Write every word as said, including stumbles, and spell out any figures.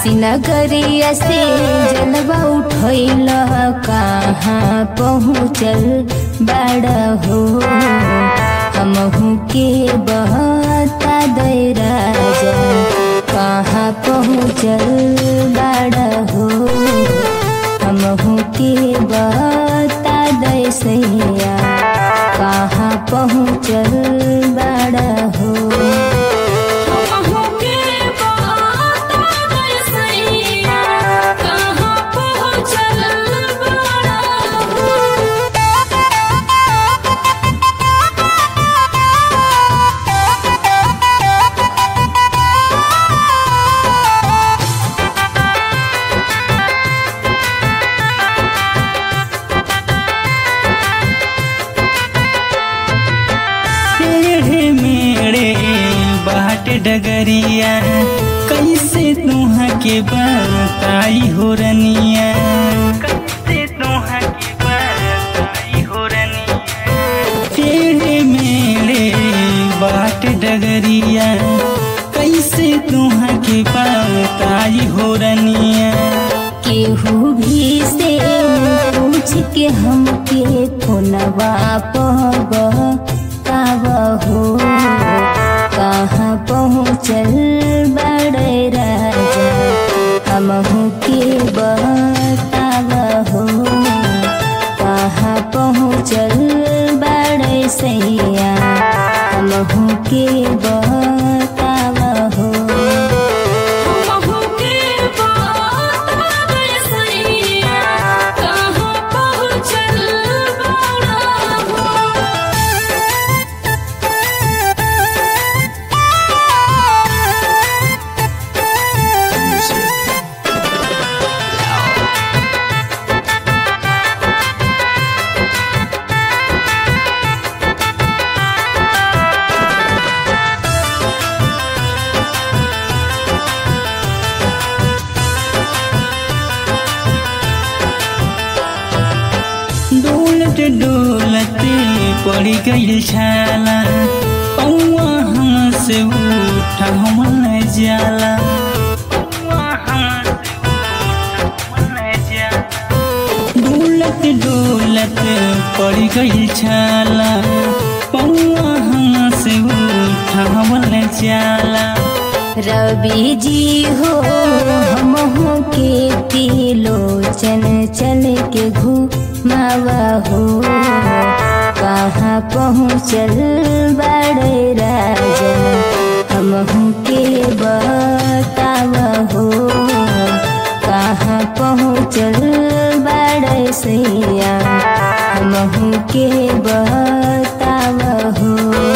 नगरिया से जलवा उठैल कहाँ पहुँचल बड़ा हो हमहू के बता दे राजा कहाँ पहुँचल बड़ा हो हमहू के बता दे सैया कहाँ पहुँचल बड़ा हो। डगरिया कैसे तुहा के बताई हो रनिया कैसे तुहा के बताई हो रनिया तेरे मेरे बाट डगरिया कैसे तुहा के बताई हो रनिया। केहू भी से पूछ के हमके फोनवा पब हो कहाँ पहुँचल बड़े राजा हमहू के बताव हो कहाँ पहुँचल बड़े सैया हमहू के बताव हो। डोलत डोलते पड़ी गई छाला पौआ हमसे उठा मन जाला डोलत डोलत पड़ी गई छाला पौआ हमसे उठा मन जाला। रवि जी हो हमहू के तिलोचन चल के घुमावा हो कहाँ पहुँचल बड़े राजा हमहू के बतावा हो कहाँ पहुँचल बड़े सैया हमहू के बतावा हो।